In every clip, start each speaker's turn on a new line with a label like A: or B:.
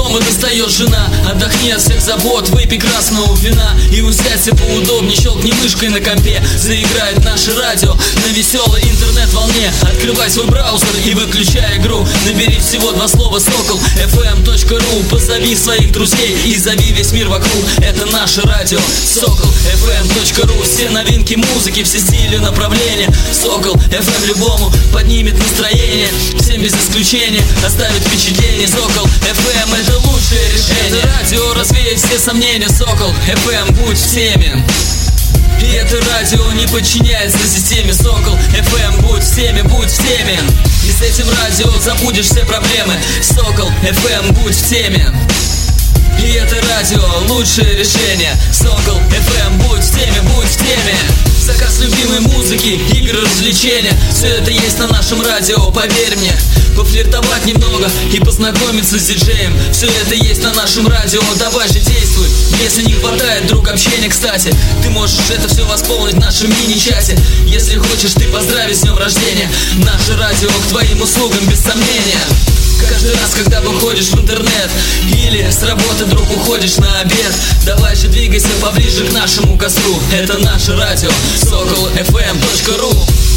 A: дома достает жена. Отдохни от всех забот, выпей красного вина и усядься поудобнее, щелкни мышкой на компе. Заиграет наше радио на веселой интернет-волне. Открывай свой браузер и выключай игру. Набери всего 2 слова sokolfm.ru. Позови своих друзей и зови весь мир вокруг. Это наше радио sokolfm.ru. Все новинки музыки, все стили, направления. Сокол FM любому поднимет настроение. Всем без исключения оставит впечатление. Сокол FM — это лучшее решение. Это радио развеет все сомнения. Сокол FM, будь в теме. И это радио не подчиняется системе. Сокол FM, будь в теме, будь в теме. И с этим радио забудешь все проблемы. Сокол FM, будь в теме. И это радио лучшее решение. Сокол FM, будь в теме, будь в теме. Заказ любимой музыки, игры, развлечения. Все это есть на нашем радио, поверь мне. Пофлиртовать немного и познакомиться с диджеем. Все это есть на нашем радио, давай же действуй. Если не хватает друг общения, кстати, ты можешь это все восполнить в нашем мини-чате. Если хочешь ты поздравить с днем рождения. Наше радио к твоим услугам без сомнения. Каждый раз, когда выходишь в интернет или с работы вдруг уходишь на обед, давай же двигайся поближе к нашему костру. Это наше радио sokolfm.ru.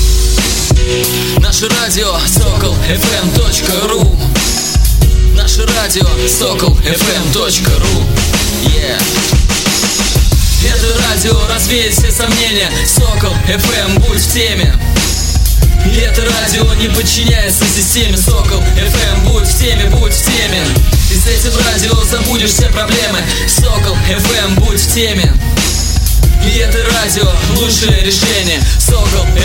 A: Наше радио sokolfm.ru. Наше радио sokolfm.ru. Yeah. Это радио развеет все сомнения. Сокол FM, будь в теме. И это радио не подчиняется системе. Сокол FM, будь в теме, будь в теме. И с этим радио забудешь все проблемы. Сокол FM, будь в теме. И это радио лучшее решение. Сокол